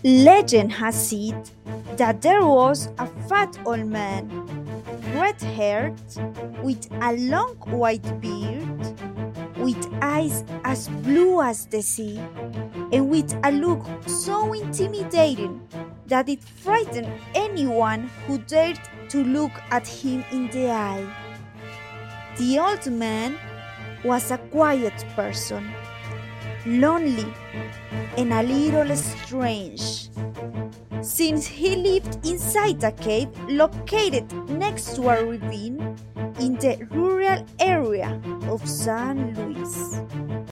Legend has it that there was a fat old man, red-haired, with a long white beard, with eyes as blue as the sea, and with a look so intimidating that it frightened anyone who dared to look at him in the eye. The old man was a quiet person, lonely, and a little strange, since he lived inside a cave located next to a ravine in the rural area of San Luis.